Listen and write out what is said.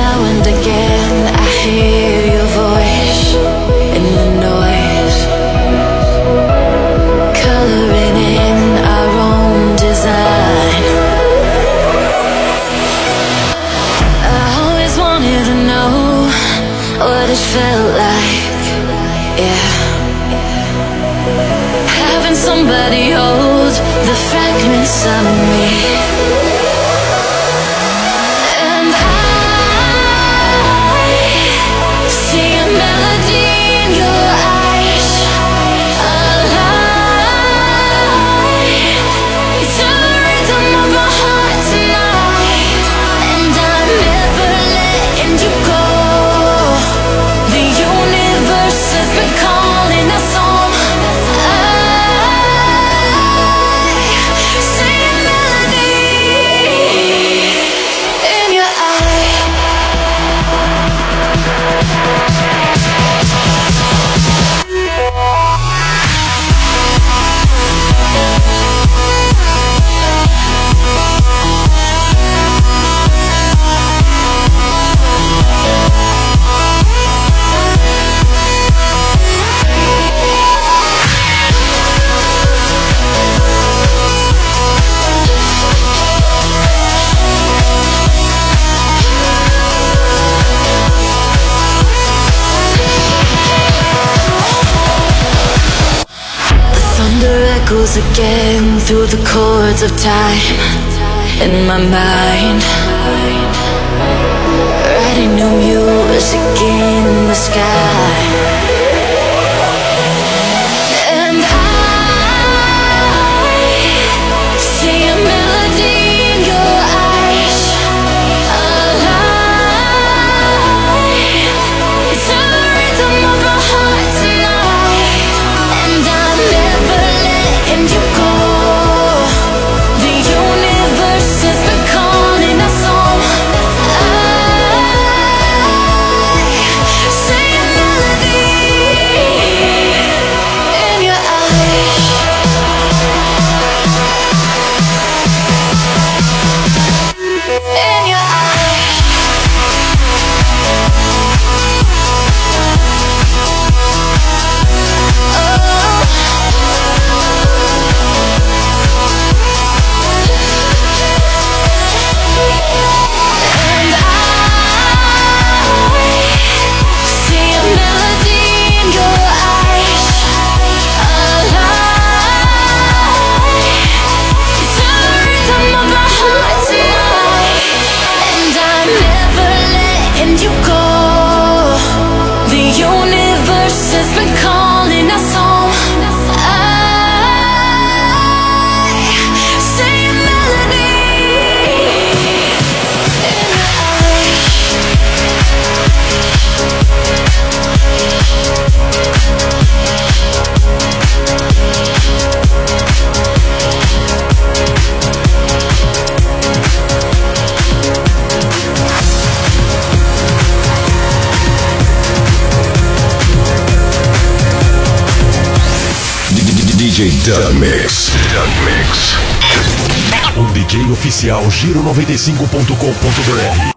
Now and again I hear your voice in the noise, coloring in our own design. I always wanted to know what it felt like, yeah. Having somebody hold the fragments of me. Echoes again through the chords of time in my mind, writing new music in the sky. DJ Doug Mix. O DJ oficial Giro95.com.br.